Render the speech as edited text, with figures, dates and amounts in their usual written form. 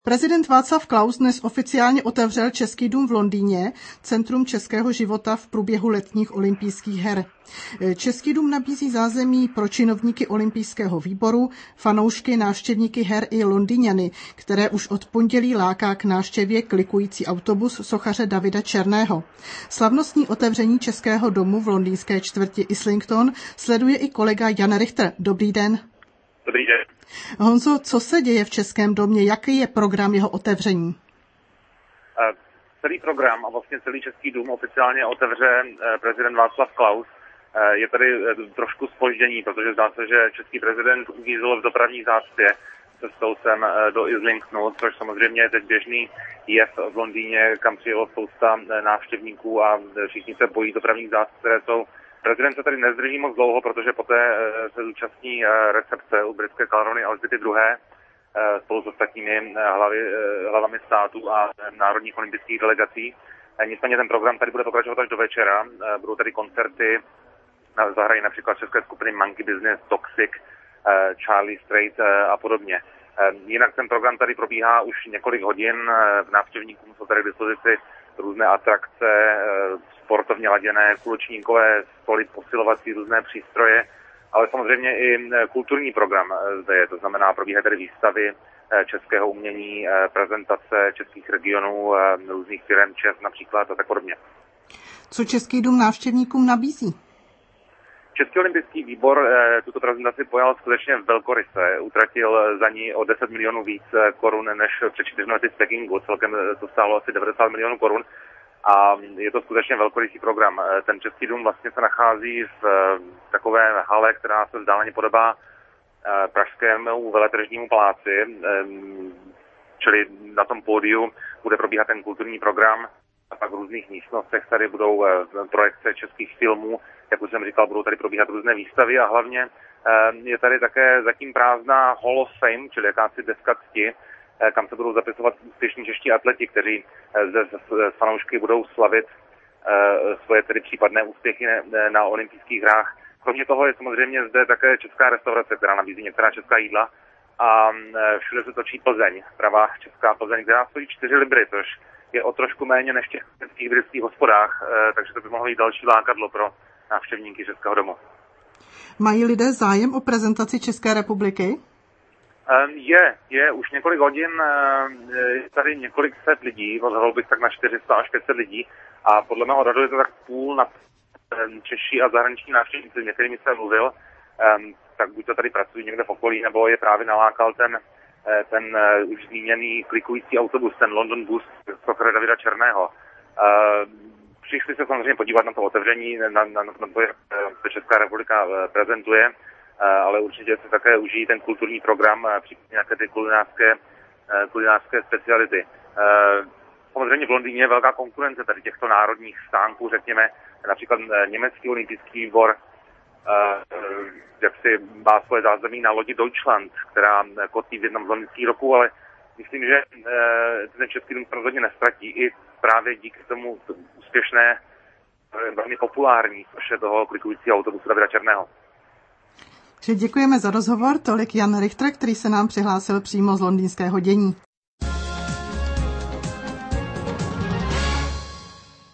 Prezident Václav Klaus dnes oficiálně otevřel Český dům v Londýně, centrum českého života v průběhu letních olympijských her. Český dům nabízí zázemí pro činovníky olympijského výboru, fanoušky, návštěvníky her i Londýňany, které už od pondělí láká k návštěvě klikující autobus sochaře Davida Černého. Slavnostní otevření Českého domu v londýnské čtvrti Islington sleduje i kolega Jan Richter. Dobrý den. Dobrý den. Honzo, co se děje v Českém domě? Jaký je program jeho otevření? Celý program a vlastně celý Český dům oficiálně otevře prezident Václav Klaus. Je tady trošku zpoždění, protože zdá se, že český prezident uvízl v dopravní zácpě cestou sem do Islingtonu, což samozřejmě je teď běžný jev v Londýně, kam přijelo spousta návštěvníků a všichni se bojí dopravních zácp, které jsou. Prezident se tady nezdrží moc dlouho, protože poté se zúčastní recepce u britské královny Alžběty II. Spolu s ostatními hlavami států a národních olympijských delegací. Nicméně ten program tady bude pokračovat až do večera. Budou tady koncerty, zahrají například české skupiny Monkey Business, Toxic, Charlie Strait a podobně. Jinak ten program tady probíhá už několik hodin. Návštěvníkům jsou tady k dispozici různé atrakce, sportovně laděné kuločníkové stoly, posilovací různé přístroje, ale samozřejmě i kulturní program zde je, to znamená probíhají tady výstavy českého umění, prezentace českých regionů, různých firem Čes například a tak podobně. Co Český dům návštěvníkům nabízí? Český olympijský výbor tuto prezentaci pojal skutečně velkoryse. Utratil za ní o 10 milionů víc korun než před 4 lety v Pekingu. Celkem to stálo asi 90 milionů korun. A je to skutečně velkorysý program. Ten Český dům vlastně se nachází v takové hale, která se vzdáleně podobá pražskému veletržnímu paláci. Čili na tom pódiu bude probíhat ten kulturní program. A pak v různých místnostech tady budou projekce českých filmů. Jak už jsem říkal, budou tady probíhat různé výstavy a hlavně je tady také zatím prázdná Hall of Fame, čili jakási deska cti, kam se budou zapisovat úspěšní čeští atleti, kteří zde s fanoušky budou slavit svoje tedy případné úspěchy na olympijských hrách. Kromě toho je samozřejmě zde také česká restaurace, která nabízí některá česká jídla a všude se točí Plzeň, pravá česká Plzeň, která stojí 4 libry, což je o trošku méně než v těch britských hospodách, takže to by mohlo být další lákadlo pro návštěvníky Českého domu. Mají lidé zájem o prezentaci České republiky? Je už několik hodin, je tady několik set lidí, odhadl bych tak na 400 až 500 lidí a podle mého odhadu je to tak půl na čeští a zahraniční návštěvníci, s některými jsem mluvil, tak buď to tady pracují někde v okolí, nebo je právě nalákal ten už zmíněný klikující autobus, ten London Bus sochaře Davida Černého. Přišli se samozřejmě podívat na to otevření, na to, jak se Česká republika prezentuje, ale určitě se také užijí ten kulturní program, případně nějaké ty kulinářské speciality. Samozřejmě v Londýně je velká konkurence tady těchto národních stánků, řekněme, například německý olympijský výbor, jak si má svoje zázemí na lodi Deutschland, která kotví v jednom z londýnských roků, ale myslím, že ten Český dům rozhodně nestratí i právě díky tomu úspěšné, velmi populární vše toho klikujícího autobusu Davida Černého. Děkujeme za rozhovor, tolik Jan Richter, který se nám přihlásil přímo z londýnského dění.